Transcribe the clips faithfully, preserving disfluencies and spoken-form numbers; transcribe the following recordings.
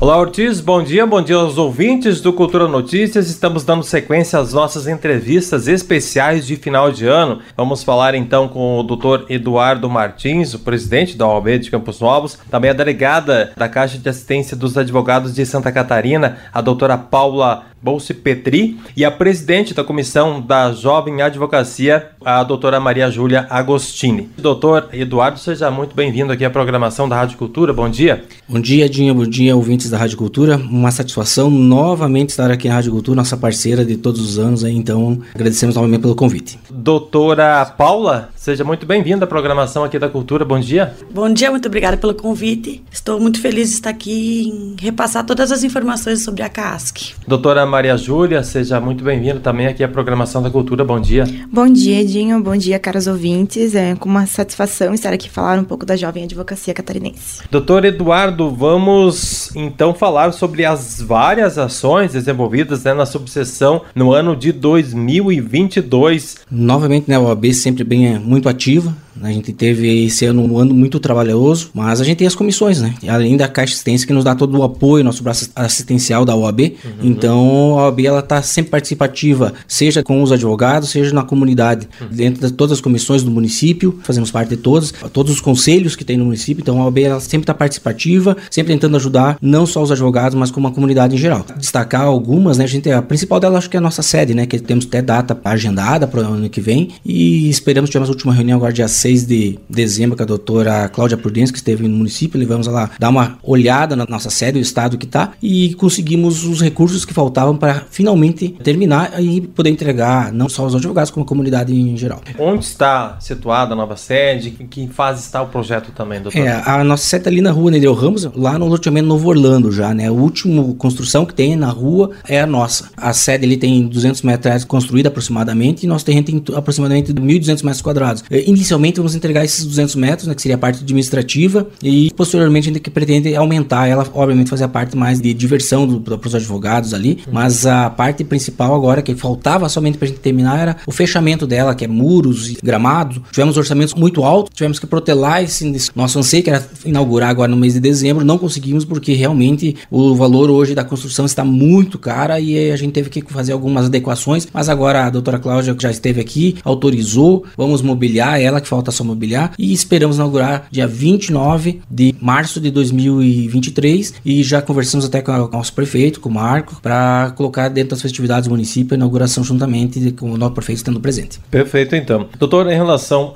Olá, Ortiz, bom dia, bom dia aos ouvintes do Cultura Notícias. Estamos dando sequência às nossas entrevistas especiais de final de ano. Vamos falar então com o doutor Eduardo Martins, o presidente da O A B de Campos Novos, também a delegada da Caixa de Assistência dos Advogados de Santa Catarina, a doutora Paula Bolsi-Petri, e a presidente da Comissão da Jovem Advocacia, a doutora Maria Júlia Agostini. Doutor Eduardo, seja muito bem-vindo aqui à programação da Rádio Cultura. Bom dia. Bom dia, Dinho. Bom dia, ouvintes da Rádio Cultura. Uma satisfação novamente estar aqui na Rádio Cultura, nossa parceira de todos os anos. Aí, então, agradecemos novamente pelo convite. Doutora Paula, seja muito bem-vinda à programação aqui da Cultura. Bom dia. Bom dia, muito obrigada pelo convite. Estou muito feliz de estar aqui em repassar todas as informações sobre a CASC. Doutora Maria Júlia, seja muito bem-vinda também aqui à programação da Cultura. Bom dia. Bom dia, Dinho. Bom dia, caros ouvintes. É com uma satisfação estar aqui falar um pouco da Jovem Advocacia Catarinense. Doutor Eduardo, vamos então falar sobre as várias ações desenvolvidas, né, na subseção no ano de dois mil e vinte e dois. Novamente, né, a O A B sempre bem muito ativa. A gente teve esse ano um ano muito trabalhoso, mas a gente tem as comissões, né? Além da Caixa de Assistência que nos dá todo o apoio, nosso braço assistencial da O A B. Uhum. Então, a O A B ela está sempre participativa, seja com os advogados, seja na comunidade, uhum. dentro de todas as comissões do município, fazemos parte de todas, todos os conselhos que tem no município. Então, a O A B ela sempre está participativa, sempre tentando ajudar não só os advogados, mas como a comunidade em geral. Destacar algumas, né? A gente a principal dela acho que é a nossa sede, né? Que temos até data agendada para o ano que vem e esperamos ter a última reunião agora dia seis de dezembro com a doutora Cláudia Prudêncio, que esteve no município. Levamos ela dar uma olhada na nossa sede, o estado que está, e conseguimos os recursos que faltavam para finalmente terminar e poder entregar não só aos advogados, como a comunidade em geral. Onde está situada a nova sede? Em que fase está o projeto também, doutor? É, a nossa sede ali na rua Nereu Ramos, lá no loteamento Novo Orlando já, né? A última construção que tem na rua é a nossa. A sede ali tem duzentos metros construída aproximadamente e nosso terreno tem aproximadamente mil e duzentos metros quadrados. Inicialmente vamos entregar esses duzentos metros, né, que seria a parte administrativa, e posteriormente a gente pretende aumentar ela, obviamente fazer a parte mais de diversão para os advogados ali, uhum. mas a parte principal agora, que faltava somente para a gente terminar, era o fechamento dela, que é muros e gramado. Tivemos orçamentos muito altos, tivemos que protelar esse nosso anseio, que era inaugurar agora no mês de dezembro, não conseguimos porque realmente o valor hoje da construção está muito cara e a gente teve que fazer algumas adequações, mas agora a doutora Cláudia, que já esteve aqui, autorizou, vamos mobiliar ela, que falta só mobiliar, e esperamos inaugurar dia vinte e nove de março de dois mil e vinte e três, e já conversamos até com o nosso prefeito, com o Marco, para colocar dentro das festividades do município a inauguração juntamente com o nosso prefeito estando presente. Perfeito, então. Doutor, em relação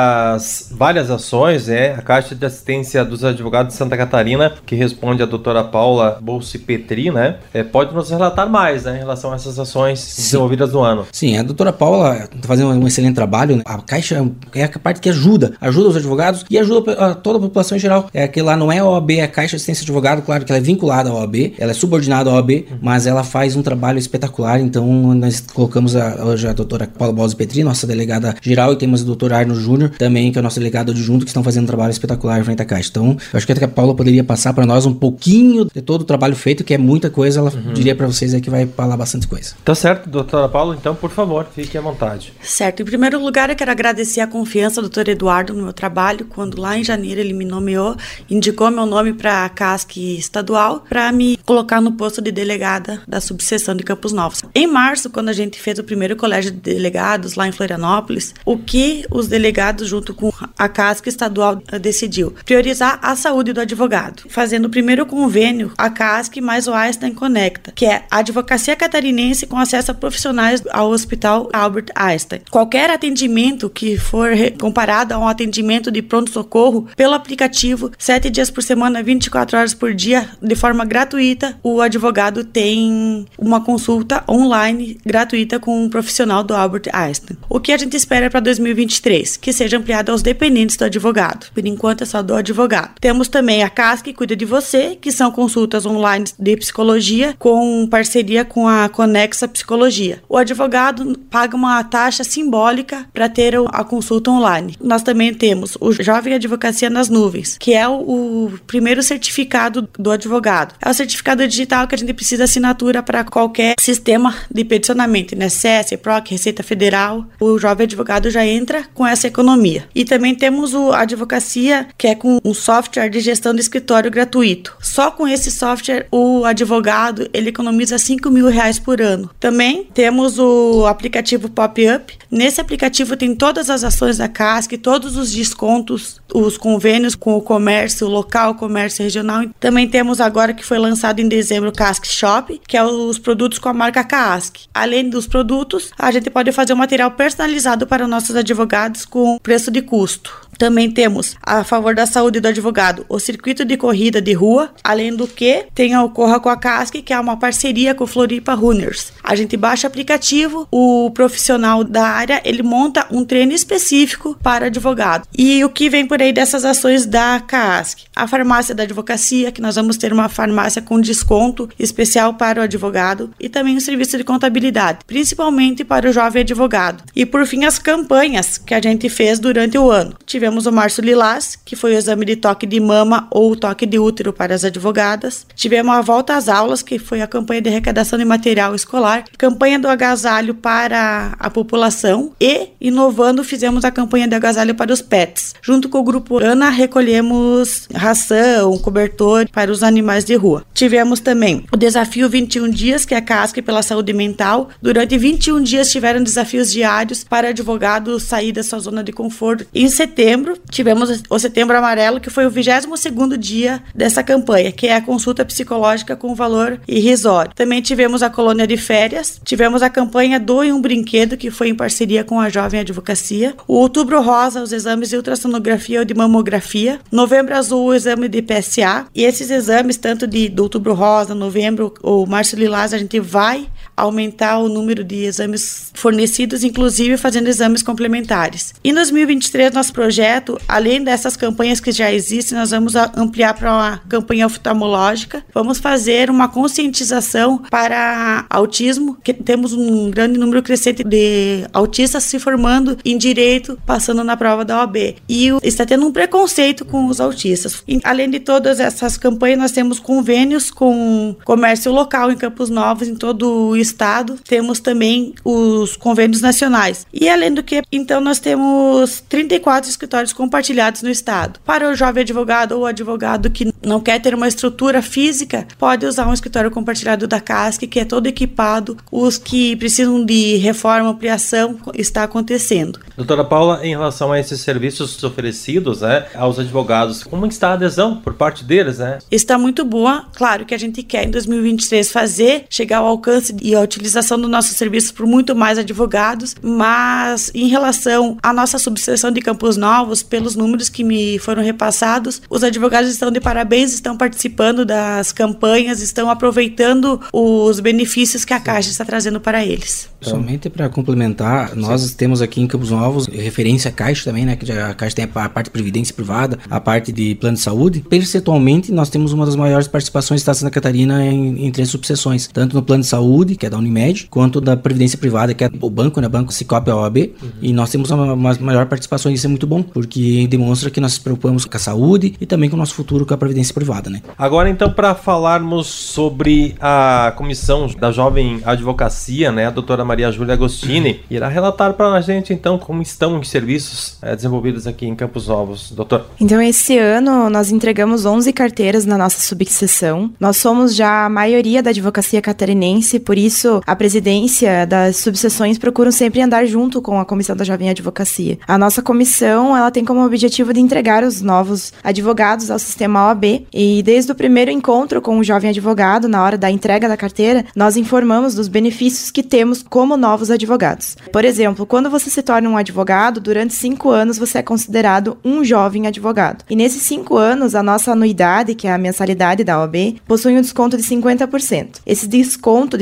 às várias ações, é, a Caixa de Assistência dos Advogados de Santa Catarina, que responde a doutora Paula Bolsi-Petri, né, é, pode nos relatar mais, né, em relação a essas ações Sim. desenvolvidas no ano. Sim, a doutora Paula está fazendo um excelente trabalho, né? A Caixa é a parte que ajuda, ajuda os advogados e ajuda a toda a população em geral. É que lá não é a O A B, é a Caixa de Assistência de Advogado, claro que ela é vinculada à O A B, ela é subordinada à O A B, uhum. mas ela faz um trabalho espetacular. Então nós colocamos a, hoje a doutora Paula Bolsi-Petri, nossa delegada geral, e temos o doutor Arno Júnior também, que é o nosso delegado adjunto, que estão fazendo um trabalho espetacular frente à Caixa. Então eu acho que a Paula poderia passar para nós um pouquinho de todo o trabalho feito, que é muita coisa, ela uhum. diria para vocês aí que vai falar bastante coisa. Tá certo, doutora Paula, então por favor, fique à vontade. Certo, em primeiro lugar eu quero agradecer a confiança do doutor Eduardo no meu trabalho, quando lá em janeiro ele me nomeou, indicou meu nome para a CASC estadual para me colocar no posto de delegada da subseção de Campos Novos. Em março, quando a gente fez o primeiro colégio de delegados lá em Florianópolis, o que os delegados junto com a CASC estadual decidiu? Priorizar a saúde do advogado, fazendo o primeiro convênio a CASC mais o Einstein Conecta, que é a advocacia catarinense com acesso a profissionais ao Hospital Albert Einstein. Qualquer atendimento que for comparado a um atendimento de pronto-socorro pelo aplicativo, sete dias por semana, vinte e quatro horas por dia, de forma gratuita, o advogado tem uma consulta online gratuita com um profissional do Albert Einstein. O que a gente espera para dois mil e vinte e três? Que seja ampliado aos dependentes do advogado. Por enquanto é só do advogado. Temos também a CASC, que cuida de você, que são consultas online de psicologia com parceria com a Conexa Psicologia. O advogado paga uma taxa simbólica para ter a consulta online. online. Nós também temos o Jovem Advocacia nas Nuvens, que é o, o primeiro certificado do advogado. É o certificado digital que a gente precisa de assinatura para qualquer sistema de peticionamento, I N S S, P R O C, Receita Federal. O Jovem Advogado já entra com essa economia. E também temos o Advocacia, que é com um software de gestão de escritório gratuito. Só com esse software, o advogado, ele economiza cinco mil reais por ano. Também temos o aplicativo Pop-Up. Nesse aplicativo tem todas as ações da C A S C, todos os descontos, os convênios com o comércio local, comércio regional. Também temos agora, que foi lançado em dezembro, o C A S C Shop, que é os produtos com a marca C A S C. Além dos produtos, a gente pode fazer um material personalizado para nossos advogados com preço de custo. Também temos, a favor da saúde do advogado, o circuito de corrida de rua, além do que tem o Corra com a C A S C, que é uma parceria com o Floripa Runners. A gente baixa o aplicativo, o profissional da área, ele monta um treino específico para advogado. E o que vem por aí dessas ações da C A S C? A farmácia da advocacia, que nós vamos ter uma farmácia com desconto especial para o advogado, e também o serviço de contabilidade, principalmente para o jovem advogado. E por fim, as campanhas que a gente fez durante o ano. Tivemos Tivemos o Março Lilás, que foi o exame de toque de mama ou toque de útero para as advogadas. Tivemos a Volta às Aulas, que foi a campanha de arrecadação de material escolar. Campanha do agasalho para a população. E, inovando, fizemos a campanha de agasalho para os pets. Junto com o grupo Ana, recolhemos ração, cobertor para os animais de rua. Tivemos também o desafio vinte e um dias, que é a C A S C pela saúde mental. Durante vinte e um dias tiveram desafios diários para advogados sair da sua zona de conforto. Em setembro, tivemos o Setembro Amarelo, que foi o vigésimo segundo dia dessa campanha, que é a consulta psicológica com valor irrisório. Também tivemos a colônia de férias, tivemos a campanha Doe um Brinquedo, que foi em parceria com a Jovem Advocacia. O Outubro Rosa, os exames de ultrassonografia ou de mamografia. Novembro Azul, o exame de P S A. E esses exames, tanto de, do Outubro Rosa, Novembro ou Março Lilás, a gente vai aumentar o número de exames fornecidos, inclusive fazendo exames complementares. Em dois mil e vinte e três, nosso projeto, além dessas campanhas que já existem, nós vamos ampliar para uma campanha oftalmológica. Vamos fazer uma conscientização para autismo, que temos um grande número crescente de autistas se formando em direito, passando na prova da O A B. E está tendo um preconceito com os autistas. E, além de todas essas campanhas, nós temos convênios com comércio local em Campos Novos, em todo o estado. Temos também os convênios nacionais. E além do que, então, nós temos trinta e quatro escritórios compartilhados no estado. Para o jovem advogado ou advogado que não quer ter uma estrutura física, pode usar um escritório compartilhado da C A S C, que é todo equipado. Os que precisam de reforma, ampliação, está acontecendo. Doutora Paula, em relação a esses serviços oferecidos, né, aos advogados, como está a adesão por parte deles, né? Está muito boa. Claro que a gente quer, em dois mil e vinte e três, fazer, chegar ao alcance e a utilização do nosso serviço por muito mais advogados, mas em relação à nossa subseção de Campos Novos, pelos números que me foram repassados, os advogados estão de parabéns, estão participando das campanhas, estão aproveitando os benefícios que a Caixa está trazendo para eles. Somente para complementar, nós Sim. temos aqui em Campos Novos, referência à Caixa também, né, que a Caixa tem a parte de previdência privada, a parte de plano de saúde. Percentualmente, nós temos uma das maiores participações do Estado de Santa Catarina em, em três subseções, tanto no plano de saúde, que é da Unimed, quanto da previdência privada, que é o banco, né, Banco Cicobi, a O A B, uhum. E nós temos uma, uma maior participação, e isso é muito bom, porque demonstra que nós nos preocupamos com a saúde e também com o nosso futuro com a previdência privada, né. Agora, então, para falarmos sobre a comissão da Jovem Advocacia, né, a doutora Maria Júlia Agostini, irá relatar para a gente, então, como estão os serviços é, desenvolvidos aqui em Campos Novos. Doutor. Então, esse ano, nós entregamos onze carteiras na nossa subseção. Nós somos já a maioria da advocacia catarinense, por isso, a presidência das subseções procuram sempre andar junto com a comissão da Jovem Advocacia. A nossa comissão, ela tem como objetivo de entregar os novos advogados ao sistema O A B, e desde o primeiro encontro com o jovem advogado, na hora da entrega da carteira, nós informamos dos benefícios que temos como novos advogados. Por exemplo, quando você se torna um advogado, durante cinco anos você é considerado um jovem advogado. E nesses cinco anos, a nossa anuidade, que é a mensalidade da O A B, possui um desconto de cinquenta por cento. Esse desconto de cinquenta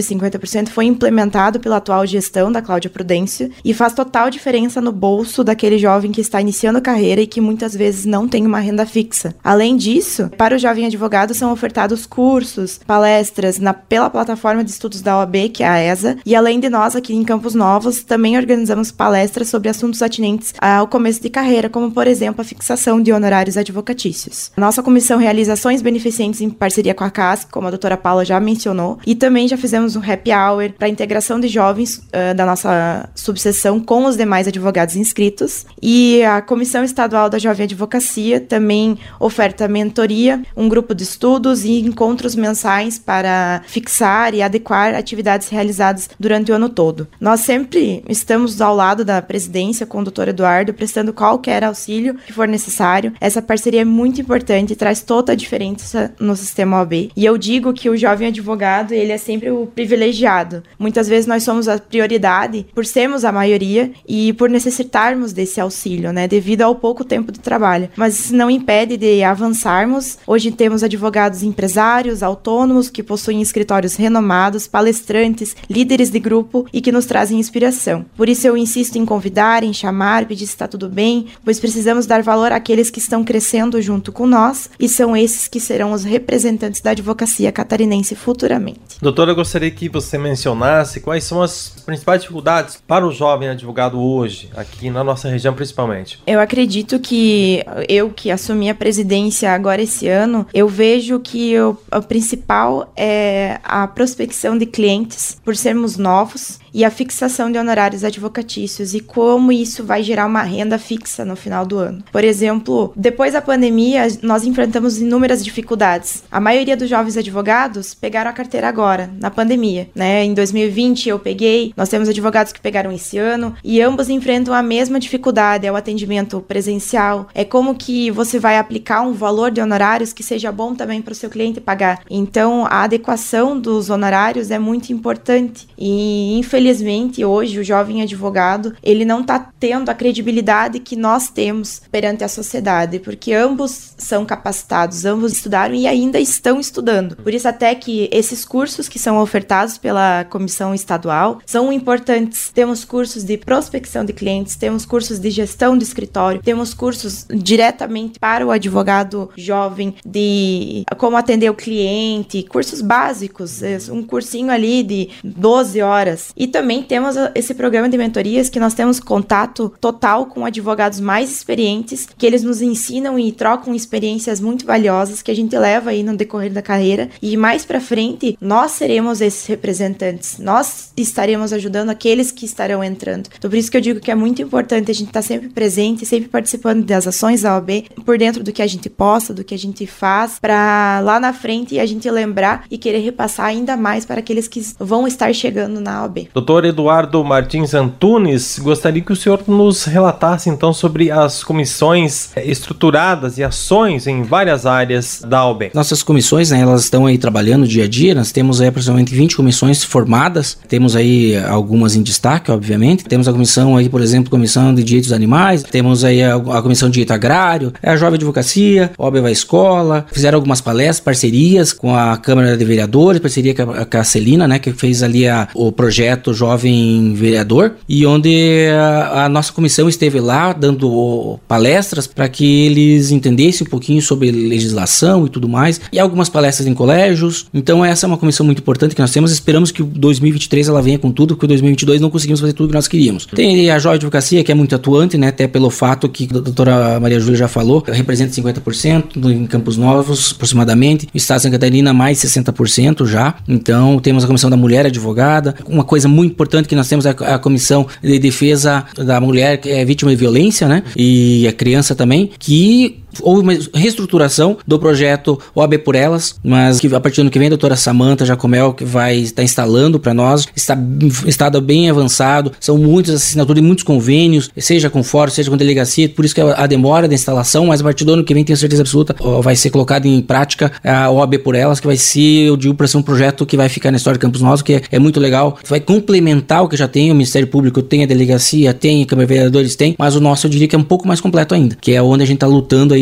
por cento foi implementado pela atual gestão da Cláudia Prudêncio e faz total diferença no bolso daquele jovem que está iniciando a carreira e que muitas vezes não tem uma renda fixa. Além disso, para o jovem advogado são ofertados cursos, palestras na, pela plataforma de estudos da O A B, que é a E S A, e além de nós aqui em Campos Novos, também organizamos palestras sobre assuntos atinentes ao começo de carreira, como por exemplo a fixação de honorários advocatícios. A nossa comissão realiza ações beneficentes em parceria com a C A S, como a doutora Paula já mencionou, e também já fizemos um happy hour para a integração de jovens uh, da nossa subseção com os demais advogados inscritos. E a Comissão Estadual da Jovem Advocacia também oferta mentoria, um grupo de estudos e encontros mensais para fixar e adequar atividades realizadas durante o ano todo. Nós sempre estamos ao lado da presidência com o doutor Eduardo, prestando qualquer auxílio que for necessário. Essa parceria é muito importante e traz toda a diferença no sistema O A B. E eu digo que o jovem advogado, ele é sempre o privilegiado. Muitas vezes nós somos a prioridade por sermos a maioria e por necessitarmos desse auxílio, né, devido ao pouco tempo de trabalho. Mas isso não impede de avançarmos. Hoje temos advogados empresários, autônomos, que possuem escritórios renomados, palestrantes, líderes de grupo e que nos trazem inspiração. Por isso eu insisto em convidar, em chamar, pedir se está tudo bem, pois precisamos dar valor àqueles que estão crescendo junto com nós e são esses que serão os representantes da advocacia catarinense futuramente. Doutora, eu gostaria que você mencionasse quais são as principais dificuldades para o jovem advogado hoje, aqui na nossa região principalmente. Eu acredito que eu que assumi a presidência agora esse ano, eu vejo que o, o principal é a prospecção de clientes, por sermos novos, e a fixação de honorários advocatícios e como isso vai gerar uma renda fixa no final do ano. Por exemplo, depois da pandemia, nós enfrentamos inúmeras dificuldades. A maioria dos jovens advogados pegaram a carteira agora, na pandemia, né? Em dois mil e vinte eu peguei, nós temos advogados que pegaram esse ano e ambos enfrentam a mesma dificuldade, é o atendimento presencial, é como que você vai aplicar um valor de honorários que seja bom também para o seu cliente pagar. Então, a adequação dos honorários é muito importante e, infelizmente, Infelizmente, hoje, o jovem advogado, ele não está tendo a credibilidade que nós temos perante a sociedade, porque ambos são capacitados, ambos estudaram e ainda estão estudando. Por isso, até que esses cursos que são ofertados pela comissão estadual são importantes. Temos cursos de prospecção de clientes, temos cursos de gestão de escritório, temos cursos diretamente para o advogado jovem de como atender o cliente, cursos básicos, um cursinho ali de doze horas. E também temos esse programa de mentorias que nós temos contato total com advogados mais experientes, que eles nos ensinam e trocam experiências muito valiosas que a gente leva aí no decorrer da carreira e mais pra frente nós seremos esses representantes, nós estaremos ajudando aqueles que estarão entrando. Então por isso que eu digo que é muito importante a gente estar sempre presente, sempre participando das ações da O A B, por dentro do que a gente possa, do que a gente faz, pra lá na frente a gente lembrar e querer repassar ainda mais para aqueles que vão estar chegando na O A B. Doutor Eduardo Martins Antunes, gostaria que o senhor nos relatasse então sobre as comissões estruturadas e ações em várias áreas da O A B. Nossas comissões, né, elas estão aí trabalhando dia a dia, nós temos aí aproximadamente vinte comissões formadas, temos aí algumas em destaque, obviamente, temos a comissão aí, por exemplo, comissão de direitos animais, temos aí a, a comissão de direito agrário, a Jovem Advocacia, O A B vai escola, fizeram algumas palestras, parcerias com a Câmara de Vereadores, parceria com a, com a Celina, né, que fez ali a, o projeto Jovem Vereador, e onde a, a nossa comissão esteve lá dando palestras para que eles entendessem um pouquinho sobre legislação e tudo mais, e algumas palestras em colégios. Então essa é uma comissão muito importante que nós temos, esperamos que o dois mil e vinte e três ela venha com tudo, porque o dois mil e vinte e dois não conseguimos fazer tudo que nós queríamos. Tem a Jovem Advocacia, que é muito atuante, né, até pelo fato que a doutora Maria Júlia já falou, representa cinquenta por cento em Campos Novos, aproximadamente, o Estado de Santa Catarina mais sessenta por cento já. Então temos a Comissão da Mulher Advogada, uma coisa muito importante que nós temos é a Comissão de Defesa da Mulher que é vítima de violência, né, e a criança também, que houve uma reestruturação do projeto O A B por Elas, mas que a partir do ano que vem a doutora Samantha Jacomel que vai estar instalando para nós, está estado bem avançado, são muitas assinaturas e muitos convênios, seja com fórum, seja com delegacia, por isso que a demora da instalação, mas a partir do ano que vem tenho certeza absoluta vai ser colocado em prática a O A B por Elas, que vai ser, eu digo, para ser um projeto que vai ficar na história de Campos Novos, que é, é muito legal, vai complementar o que já tem, o Ministério Público tem, a delegacia tem, a Câmara de Vereadores tem, mas o nosso eu diria que é um pouco mais completo ainda, que é onde a gente está lutando aí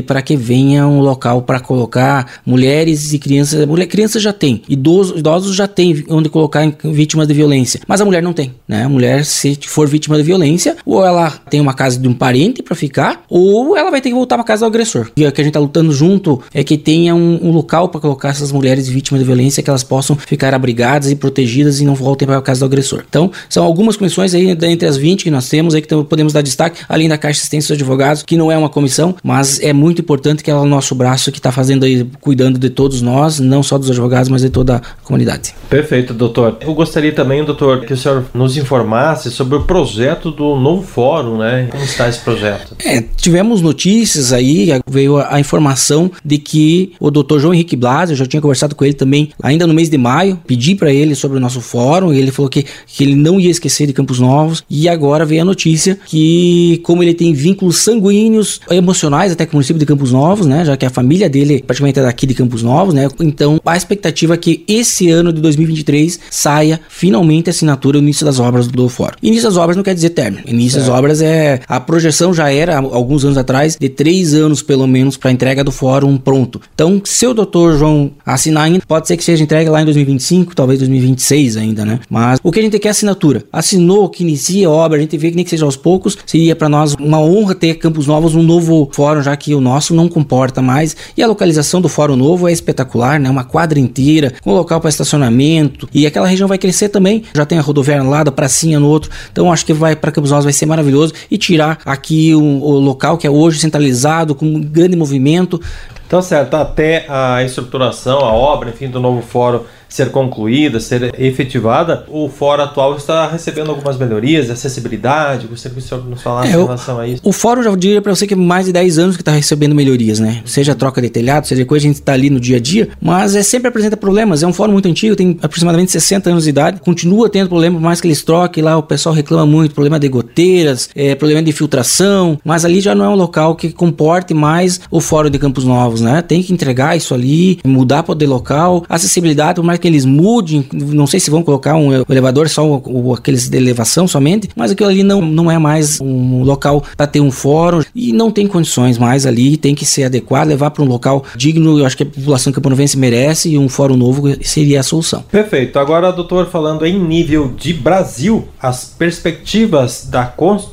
aí para que venha um local para colocar mulheres e crianças. Mulher, crianças já tem, idosos, idosos já tem onde colocar em vítimas de violência, mas a mulher não tem, né? A mulher, se for vítima de violência, ou ela tem uma casa de um parente para ficar, ou ela vai ter que voltar para casa do agressor. E o que a gente tá lutando junto é que tenha um, um local para colocar essas mulheres vítimas de violência, que elas possam ficar abrigadas e protegidas e não voltem para a casa do agressor. Então, são algumas comissões aí, entre as vinte que nós temos aí, que podemos dar destaque, além da Caixa de Assistência dos Advogados, que não é uma comissão, mas é muito importante que ela é o nosso braço que está fazendo aí, cuidando de todos nós, não só dos advogados, mas de toda a comunidade. Perfeito, doutor. Eu gostaria também, doutor, que o senhor nos informasse sobre o projeto do novo fórum, né? Como está esse projeto? É, tivemos notícias aí, veio a, a informação de que o doutor João Henrique Blas, eu já tinha conversado com ele também ainda no mês de maio, pedi para ele sobre o nosso fórum, e ele falou que, que ele não ia esquecer de Campos Novos, e agora veio a notícia que, como ele tem vínculos sanguíneos, emocionais até com o município de Campos Novos, né, já que a família dele praticamente é daqui de Campos Novos, né, então a expectativa é que esse ano de dois mil e vinte e três saia finalmente a assinatura do início das obras do fórum. Início das obras não quer dizer término, início das obras é, a projeção já era, alguns anos atrás, de três anos pelo menos para a entrega do fórum pronto. Então, se o doutor João assinar ainda, pode ser que seja entregue lá em dois mil e vinte e cinco, talvez dois mil e vinte e seis ainda, né? Mas o que a gente quer é assinatura. Assinou, que inicia a obra, a gente vê que nem que seja aos poucos, seria para nós uma honra ter Campos Novos um novo fórum, já que o nosso não comporta mais. E a localização do fórum novo é espetacular, né? Uma quadra inteira, com local para estacionamento, e aquela região vai crescer também. Já tem a rodoviária lá, da pracinha no outro. Então, acho que vai para Campos Novos vai ser maravilhoso, e tirar aqui o, o local que é hoje centralizado, com um grande movimento. Então, certo, até a estruturação, a obra, enfim, do novo fórum ser concluída, ser efetivada, o fórum atual está recebendo algumas melhorias, acessibilidade. Gostaria que o senhor nos falasse é, em relação a isso. O fórum, já diria para você que é mais de dez anos que está recebendo melhorias, né? Seja troca de telhado, seja coisa, a gente está ali no dia a dia, mas é, sempre apresenta problemas. É um fórum muito antigo, tem aproximadamente sessenta anos de idade, continua tendo problema, por mais que eles troquem lá, o pessoal reclama muito, problema de goteiras, é, problema de filtração, mas ali já não é um local que comporte mais o fórum de Campos Novos, né? Tem que entregar isso ali, mudar para o de local, acessibilidade, por mais que eles mudem, não sei se vão colocar um elevador só o, o, aqueles de elevação somente, mas aquilo ali não, não é mais um local para ter um fórum, e não tem condições mais ali, tem que ser adequado, levar para um local digno. Eu acho que a população camponovense merece, e um fórum novo seria a solução. Perfeito. Agora, doutor, falando em nível de Brasil, as perspectivas da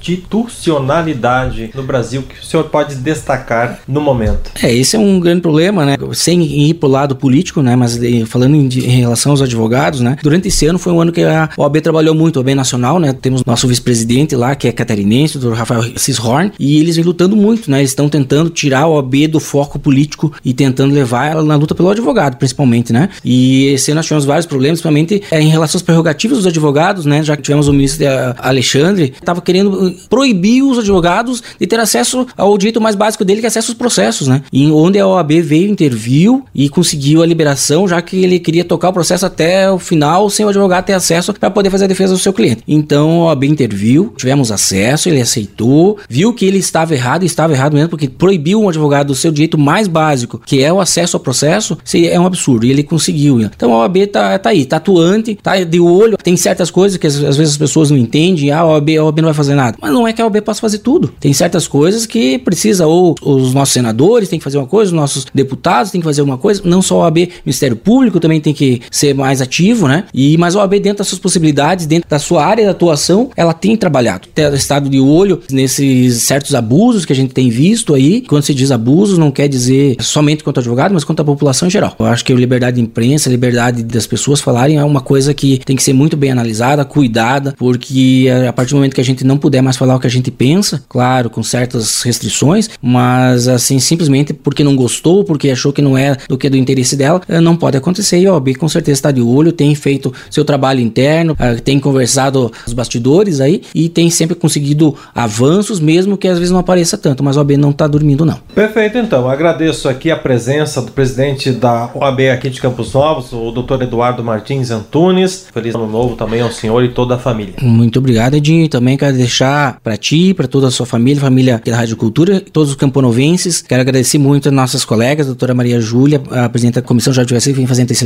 constitucionalidade no Brasil que o senhor pode destacar no momento. É, esse é um grande problema, né? Sem ir pro lado político, né? Mas falando em, em relação aos advogados, né? Durante esse ano foi um ano que a O A B trabalhou muito, a O A B nacional, né? Temos nosso vice-presidente lá, que é catarinense, o doutor Rafael Cishorn, e eles vêm lutando muito, né? Eles estão tentando tirar a O A B do foco político e tentando levar ela na luta pelo advogado, principalmente, né? E esse ano nós tivemos vários problemas, principalmente é, em relação às prerrogativas dos advogados, né? Já que tivemos o ministro Alexandre, estava querendo proibir os advogados de ter acesso ao direito mais básico dele, que é acesso aos processos, né? E onde a O A B veio, interviu e conseguiu a liberação, já que ele queria tocar o processo até o final sem o advogado ter acesso para poder fazer a defesa do seu cliente. Então a O A B interviu, tivemos acesso, ele aceitou, viu que ele estava errado, e estava errado mesmo, porque proibiu um advogado do seu direito mais básico, que é o acesso ao processo, é um absurdo, e ele conseguiu. Então a O A B tá, tá aí, tá atuante, tá de olho, tem certas coisas que às, às vezes as pessoas não entendem, ah, a O A B, a O A B não vai fazer nada, mas não é que a O A B possa fazer tudo, tem certas coisas que precisa, ou os nossos senadores têm que fazer uma coisa, os nossos deputados têm que fazer uma coisa, não só a O A B, o Ministério Público também tem que ser mais ativo, né? E, mas a O A B, dentro das suas possibilidades, dentro da sua área de atuação, ela tem trabalhado, tem estado de olho nesses certos abusos que a gente tem visto aí. Quando se diz abusos, não quer dizer somente contra o advogado, mas contra a população em geral. Eu acho que a liberdade de imprensa, a liberdade das pessoas falarem é uma coisa que tem que ser muito bem analisada, cuidada, porque a partir do momento que a gente não puder mais falar o que a gente pensa, claro, com certas restrições, mas assim, simplesmente porque não gostou, porque achou que não é do que é do interesse dela, não pode acontecer. E a O A B com certeza está de olho, tem feito seu trabalho interno, tem conversado os bastidores aí e tem sempre conseguido avanços, mesmo que às vezes não apareça tanto, mas a O A B não está dormindo não. Perfeito, então, agradeço aqui a presença do presidente da O A B aqui de Campos Novos, o doutor Eduardo Martins Antunes. Feliz ano novo também ao senhor e toda a família. Muito obrigado, Edinho. Também quero deixar para ti, para toda a sua família, família aqui da Rádio Cultura, todos os camponovenses. Quero agradecer muito as nossas colegas, a doutora Maria Júlia, a presidente da Comissão de Advocacia, que vem fazendo excelente trabalho,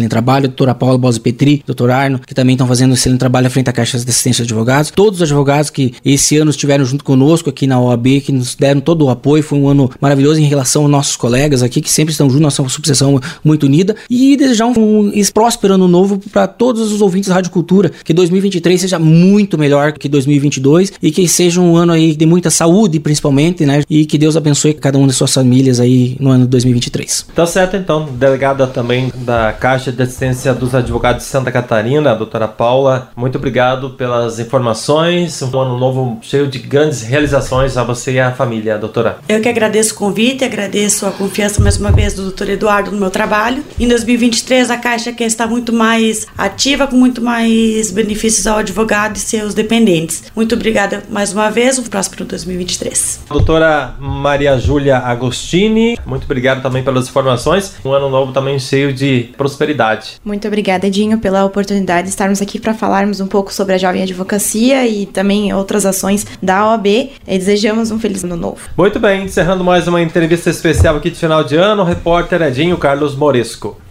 trabalho, a doutora Paula Bosi Petri, doutor Arno, que também estão fazendo um excelente trabalho à frente da Caixa de Assistência de Advogados. Todos os advogados que esse ano estiveram junto conosco aqui na O A B, que nos deram todo o apoio. Foi um ano maravilhoso em relação aos nossos colegas aqui, que sempre estão juntos, nossa subseção muito unida. E desejar um, um próspero ano novo para todos os ouvintes da Rádio Cultura. Que dois mil e vinte e três seja muito melhor que dois mil e vinte e dois e que seja um ano aí de muita saúde, principalmente, né? E que Deus abençoe cada uma das suas famílias aí no ano de dois mil e vinte e três. Tá certo, então. Delegada também da Caixa de Assistência dos Advogados de Santa Catarina, a doutora Paula, muito obrigado pelas informações. Um ano novo cheio de grandes realizações a você e a família, doutora. Eu que agradeço o convite, agradeço a confiança mais uma vez do doutor Eduardo no meu trabalho. Em dois mil e vinte e três a Caixa quer estar muito mais ativa, com muito mais benefícios ao advogado e seus dependentes. Muito obrigada mais uma vez, um próximo dois mil e vinte e três. Doutora Maria Júlia Agostini, muito obrigado também pelas informações. Um ano novo também cheio de prosperidade. Muito obrigada, Edinho, pela oportunidade de estarmos aqui para falarmos um pouco sobre a Jovem Advocacia e também outras ações da O A B. E desejamos um feliz ano novo. Muito bem, encerrando mais uma entrevista especial aqui de final de ano, o repórter Edinho Carlos Moresco.